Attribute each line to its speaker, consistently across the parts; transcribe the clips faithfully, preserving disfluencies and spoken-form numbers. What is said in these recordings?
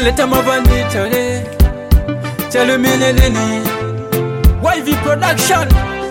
Speaker 1: Leta mavani tale Tell me nene Y V production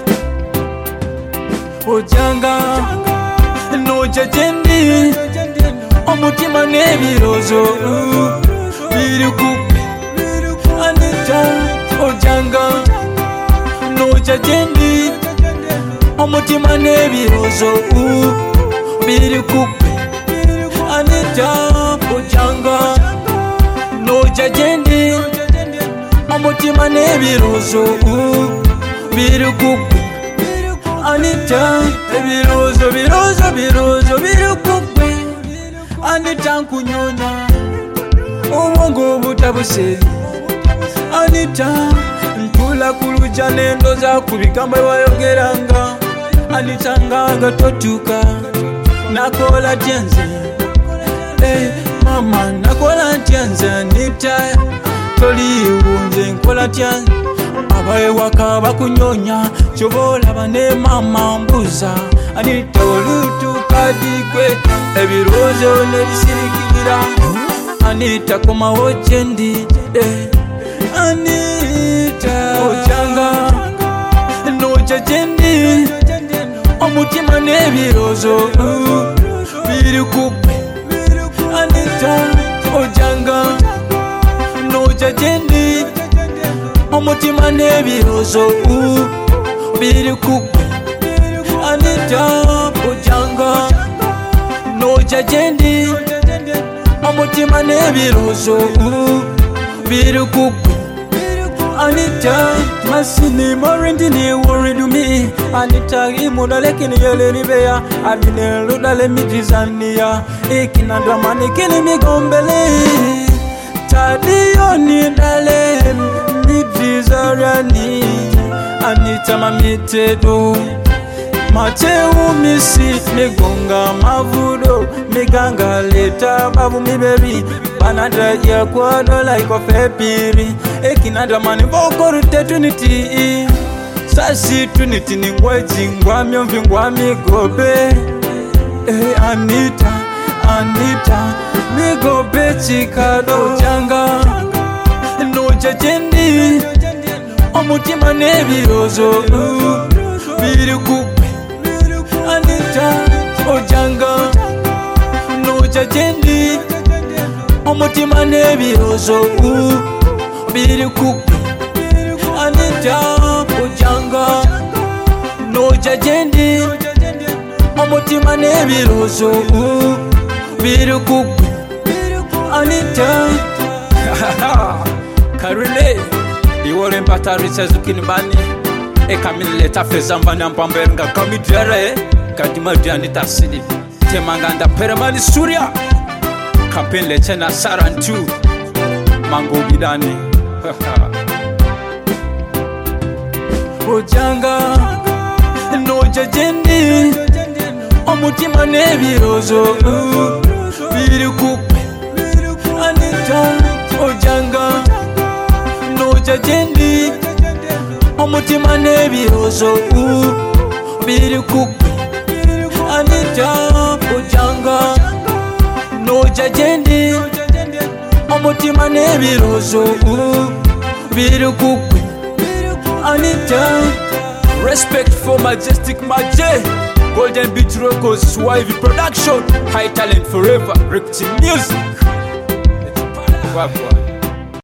Speaker 1: Ojanga No jajendi Omutima nebirozo Birukupe Anita Ojanga No jajendi Omutima nebirozo Birukupe Anita Ojanga No jajendi Omutima nebirozo Birukupe Anita Birozo birozo birozo birukupe Anita nkunyonya Obwongo butabuse Anita ntula kuluja nendo za kubikamba wayogeranga Anita nganga totuka Nakola tyenze Hey mama nakola tyenze Anita toli unze nkola tyenze Abaye waka bakunyonya Chobola bane mama mbuza Anita olutuka digwe Ebirozo nebisirikira Anita koma ojendi eh. Anita Ojanga No jajendi Omutima nebirozo Birukupe Anita Ojanga No jajendi Omutima nebirozo Birukupe Anita Ojanga No jajendi Omutima nebirozo Birukupe Anita Masini morindi ni worried me Anita imuna lekini yele nibeya Abine ludale midrizania Ikina dramani kini migombele Tadio ni dale midrizarani Anita mamitedo Mateu misi migonga mavudo Miganga leta babu mi baby Banada ya kwado like of epiri Ekinada mani vokoro te trinity Sasi trinity ni ngwaji ngwami omvi ngwami gobe Eh Anita, Anita Migobe chikado Ojanga No jajendi Omutima nebirozo Birukupe Anita Ojanga No jajendi Omutima nebirozo Birukupe Anita Ojanga No jajendi Omutima nebirozo Birukupe Anita Karule Iwore mpata Richard Zukinibani Eka mileta feza mbanya mpambenga kamidere Kadima Anita Sidi Temanganda Peremani Surya Kampin lechena Sarantu Mango bidani Ojanga No jajendi Omutima nebirozo Birukupe Anita Ojanga No jajendi Omutima nebirozo Birukupe Anita Ojanga No jajendi Omutima nebirozo Birukupe Anita Respect for Majestic Maje Golden Beat Records Y V production High talent forever Ricty music.